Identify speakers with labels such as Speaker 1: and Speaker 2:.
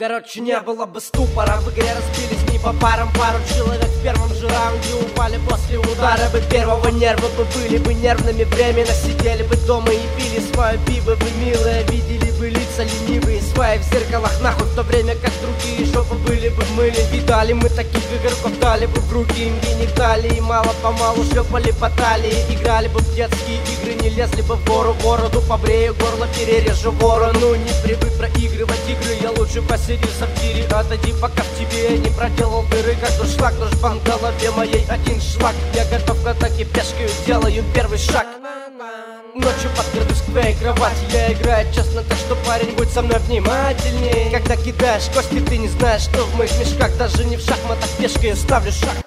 Speaker 1: Короче, не было бы ступора, в игре разбились не по парам. Пару человек в первом же раунде упали после удара бы первого. Нервы бы были бы нервными, временно сидели бы дома и пили свое пиво бы милое. Видели бы лица ленивые свои в зеркалах нахуй, в то время как другие жопы были бы мыли. Видали мы таких игроков, дали бы в руки им гениталии, мало-помалу шлепали по талии. Играли бы в детские игры, не лезли бы в гору, бороду побрею, горло перережу ворону. Не привык проигрывать игры, я лучше посиди в сортире, отойди, пока в тебе не проделал дыры. Как дуршлаг, душбан в голове моей один шлак. Я готов к атаке пешкой, делаю первый шаг. Ночью подкрадусь к твоей кровати, я играю честно, так что, парень, будь со мной внимательней. Когда кидаешь кости, ты не знаешь, что в моих мешках. Даже не в шахматах пешкой я ставлю шаг.